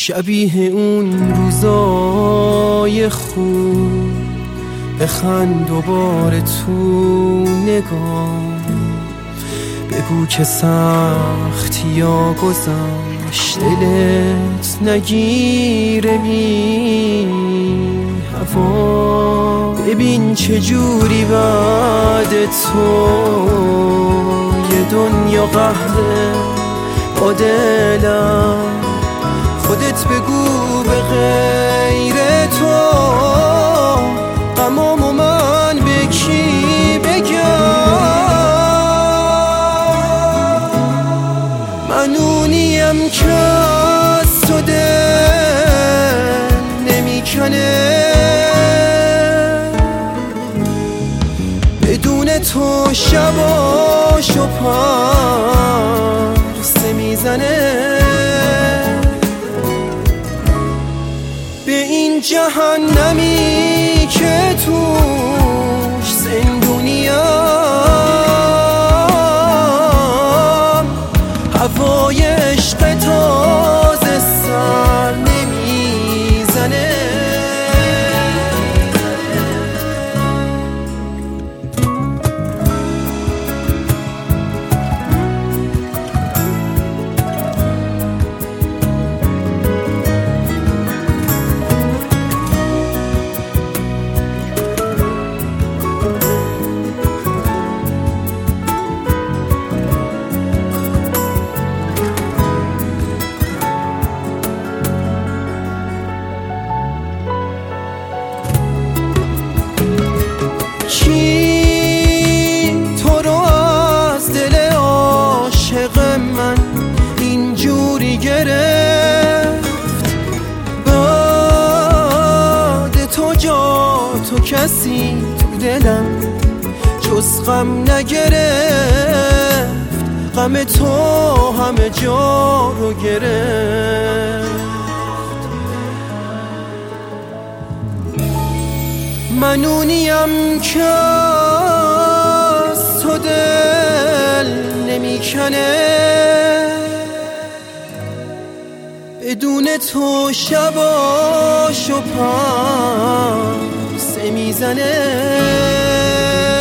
شبیه اون روزای خوب، بخند دوباره تو نگاه، بگو که سختی ها گذشت، دلت نگیره بی هوا. ببین چجوری بعد تو یه دنیا قهره با دلم. خودت بگو به غیر تو غمامو من به کی بگم؟ من اونیم که از تو دل نمیکنه، بدون تو شباشو پرسه میزنه. به این جهنمی که توش زندونیم، هوای عشق تازه سر نمیزنه. کی تو رو از دل عاشق من اینجوری گرفت؟ بعد تو جا تو کسی تو دلم جز غم نگرفت. غم تو همه جا رو گرفت. من اونیم که از تو دل نمیکنه، بدون تو شباشو پرسه میزنه.